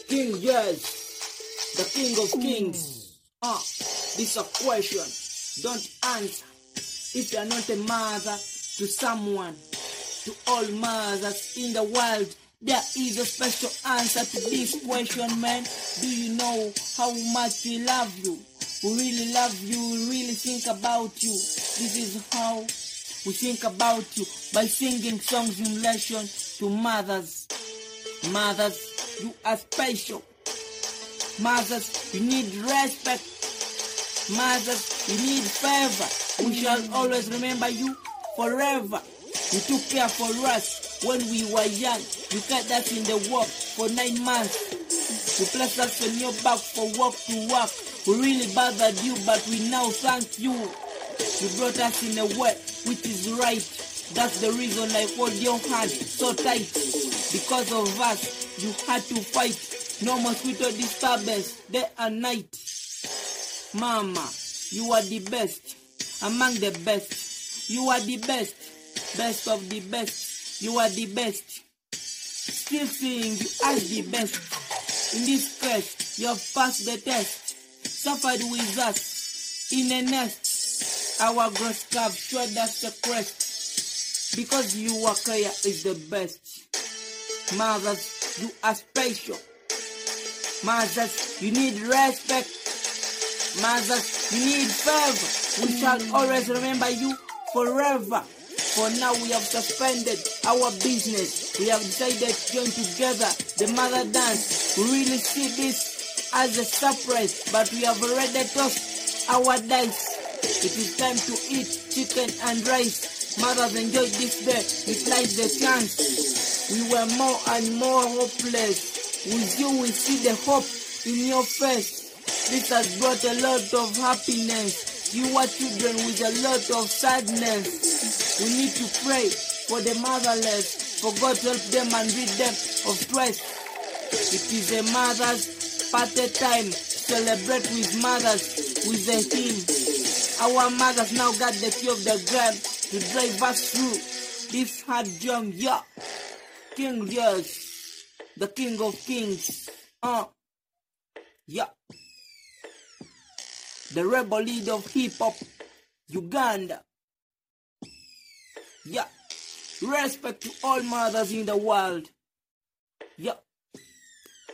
King, yes, the King of Kings. This a question, don't answer. If you're not a mother to someone, to all mothers in the world, there is a special answer to this question, man. Do you know how much we love you? We really love you, we really think about you. This is how we think about you, by singing songs in relation to mothers. Mothers, you are special. Mothers, you need respect. Mothers, you need favor. We shall always remember you forever. You took care for us when we were young. You kept us in the work for 9 months. You placed us on your back for work to work. We really bothered you, but we now thank you. You brought us in a way which is right. That's the reason I hold your hand so tight. Because of us, you had to fight. No mosquito disturbance, day and night. Mama, you are the best, among the best. You are the best, best of the best. You are the best. Still seeing you as the best. In this quest, you have passed the test. Suffered with us in a nest. Our grass curve showed us the crest. Because you are clear is the best. Mothers, you are special. Mothers, you need respect. Mothers, you need favor. We shall always remember you forever. For now we have suspended our business. We have decided to join together the mother dance. We really see this as a surprise, but we have already tossed our dice. It is time to eat chicken and rice. Mothers, enjoy this day, utilize the chance. We were more and more hopeless. With you we see the hope in your face. This has brought a lot of happiness. You are children with a lot of sadness. We need to pray for the motherless, for God to help them and rid them of stress. It is a mother's party time. Celebrate with mothers with the hymn. Our mothers now got the key of the grave to drive us through this hard jump. Yeah, King, yes, the King of Kings. Yeah, the rebel leader of hip hop, Uganda. Yeah, respect to all mothers in the world. Yeah,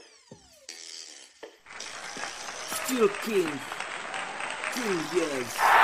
still King, yes.